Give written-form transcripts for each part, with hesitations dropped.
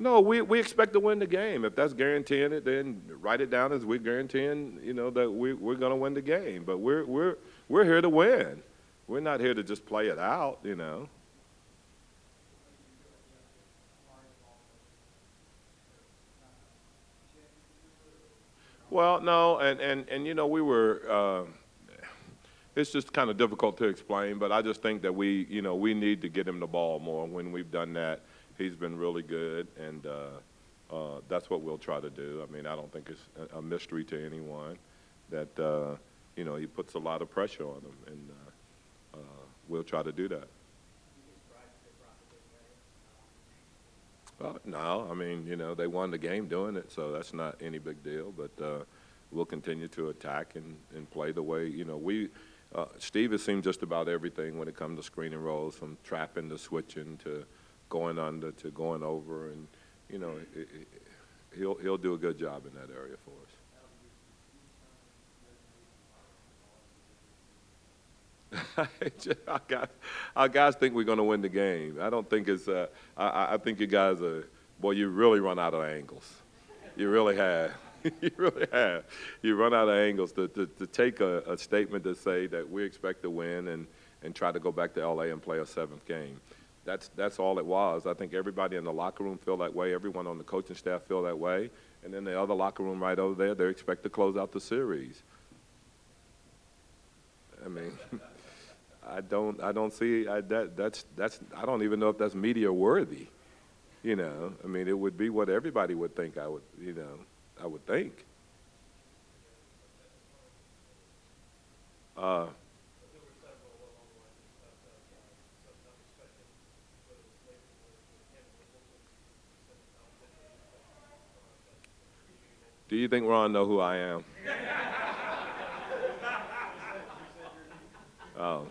No, we expect to win the game. If that's guaranteeing it, then write it down as we're guaranteeing, that we're going to win the game. But we're here to win. We're not here to just play it out. Well, no, and we were. It's just kind of difficult to explain, but I just think that we need to get him the ball more. When we've done that, he's been really good, and that's what we'll try to do. I mean, I don't think it's a mystery to anyone that he puts a lot of pressure on him, and we'll try to do that. No, I mean, they won the game doing it, so that's not any big deal. But we'll continue to attack and play the way Steve has seen just about everything when it comes to screening rolls, from trapping to switching to going under to going over, and he'll do a good job in that area for us. Our guys think we're going to win the game. I don't think it's. I think you guys are. Boy, you really run out of angles. You really have. You really have. You run out of angles to take a statement to say that we expect to win and try to go back to L.A. and play a seventh game. That's all it was. I think everybody in the locker room feel that way. Everyone on the coaching staff feel that way. And then the other locker room right over there, they expect to close out the series. I mean, I don't see that's I don't even know if that's media worthy. I mean, it would be what everybody would think. I would think. Uh, do you think Ron know who I am? Oh.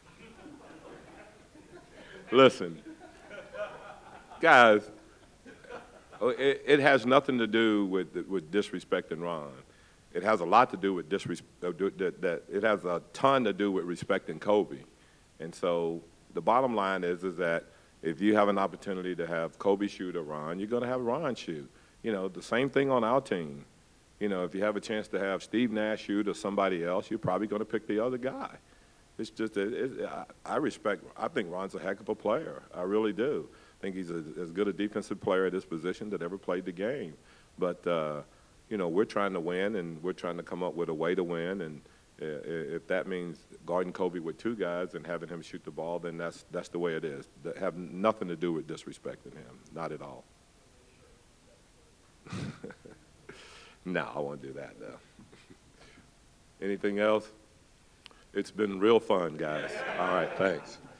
Listen, guys, it has nothing to do with disrespecting Ron. It has a lot to do with it has a ton to do with respecting Kobe. And so the bottom line is that if you have an opportunity to have Kobe shoot or Ron, you're going to have Ron shoot. The same thing on our team. If you have a chance to have Steve Nash shoot or somebody else, you're probably going to pick the other guy. It's just, I think Ron's a heck of a player. I really do. I think he's as good a defensive player at his position that ever played the game. But, we're trying to win, and we're trying to come up with a way to win. And if that means guarding Kobe with two guys and having him shoot the ball, then that's the way it is. That have nothing to do with disrespecting him, not at all. No, I won't do that, though. Anything else? It's been real fun, guys. All right, thanks.